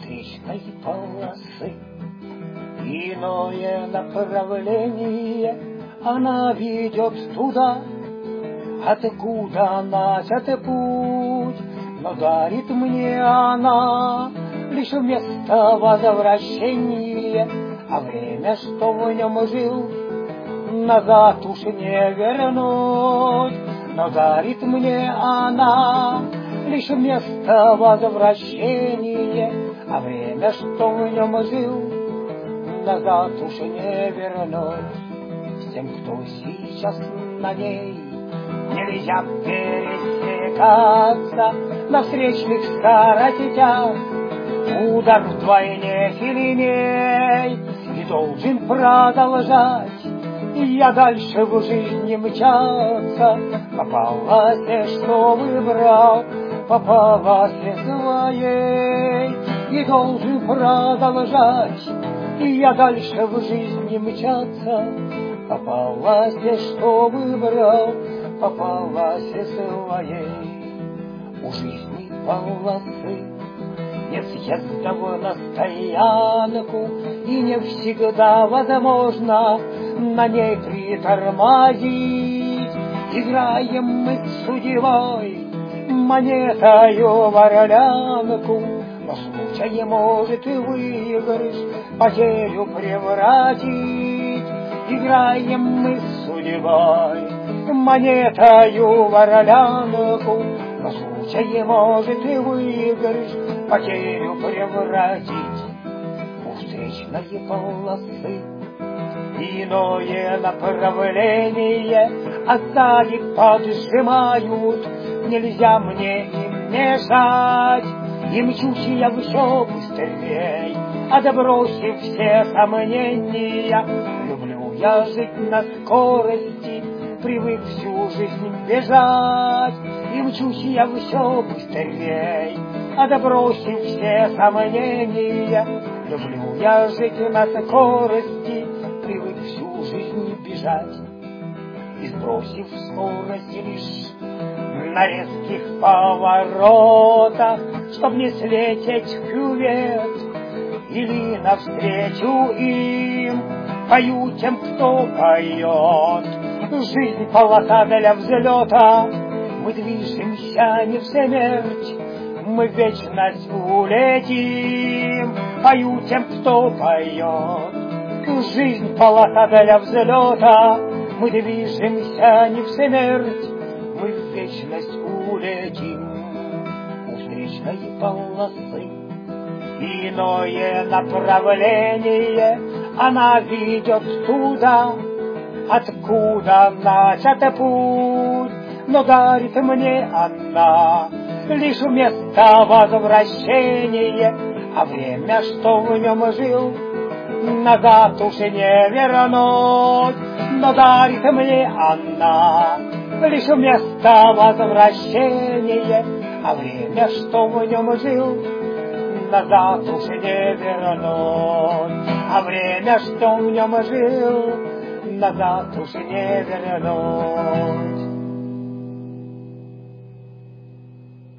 встречной полосы. Иное направление она ведет туда, откуда начат путь, но дарит мне она лишь место возвращения, а время, что в нем жил, назад уж не вернуть. Но дарит мне она лишь место возвращения, а время, что в нем жил, назад уж не вернуть. Тем, кто сейчас на ней, нельзя пересекаться на встречных скоростях. Удар вдвойне сильней и должен продолжать я дальше в жизни мчаться. Попалась, что выбрал, попалась своей, и должен продолжать я дальше в жизни мчаться. Попалась, что выбрал, попалась своей. У жизни полосы нет съездов на стоянку, и не всегда возможно на ней притормозить. Играем мы с судьбой монетою в орлянку, но случай может и выигрыш потерю превратить. Играем мы с судьбой монетою в орлянку, но случай может и выигрыш потерю превратить. У встречной полосы иное направление, а сзади поджимают, нельзя мне им мешать. И мчусь я все быстрей, отбросив все сомнения. Люблю я жить на скорости, привык всю жизнь бежать. И мчусь я все быстрей, отбросив все сомнения. Люблю я жить на скорости, привык всю жизнь бежать. И сбросив скорость лишь на резких поворотах, чтоб не слететь в кювет или навстречу им, пою тем, кто поет. Жизнь полоса для взлета, мы движемся не в смерть, мы в вечность улетим. Пою тем, кто поет. Жизнь полоса для взлета, мы движемся не в смерть, мы в вечность улетим. У встречной полосы иное направление, она ведет туда, откуда начат путь, но дарит мне она лишь место возвращения, а время, что в нем жил, назад уж не вернуть. Но дарит мне она лишь место возвращения, а время, что в нем жил, назад уж не вернуть. А время, что в нем жил, назад уж не вернуть.